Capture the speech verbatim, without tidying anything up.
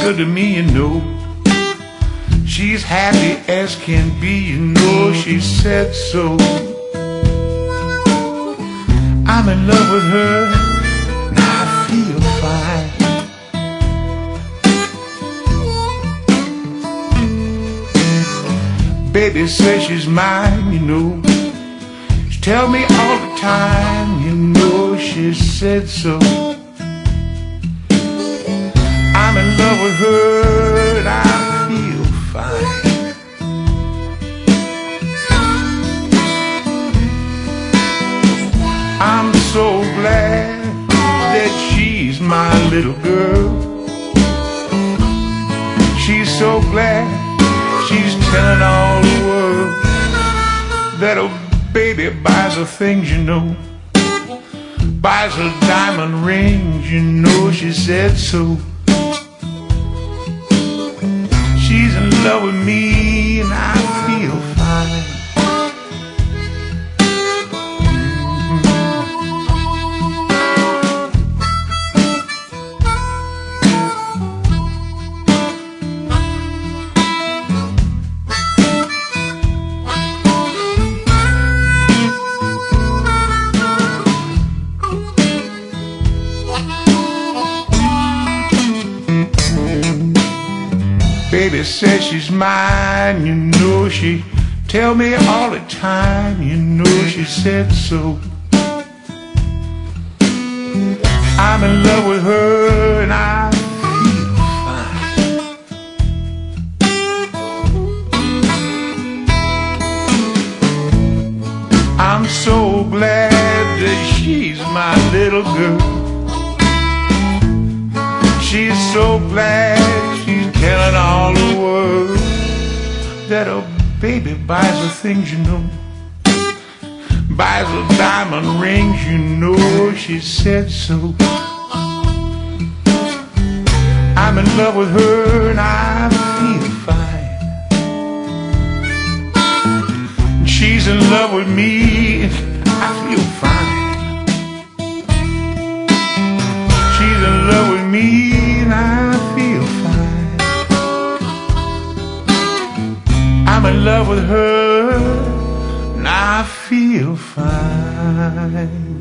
good to me, you know. She's happy as can be, you know, she said so. I'm in love with her, and I feel fine. Baby says she's mine, you know. She tell me all the time, you know, she said so. I'm in love with her, and I feel fine. I'm so glad that she's my little girl. She's so glad she's telling all the world that her baby buys her things, you know. Buys her diamond rings, you know, she said so. She's in love with me, and I feel fine. Baby says she's mine, you know, she tell me all the time, you know, she said so. I'm in love with her, and I feel fine. I'm so glad that she's my little girl. She's so glad she's telling all the world that her baby buys her things, you know. Buys her diamond rings, you know, she said so. I'm in love with her, and I feel fine. She's in love with me, and I feel fine. She's in love with me, and I feel fine. I'm in love with her, and I feel fine.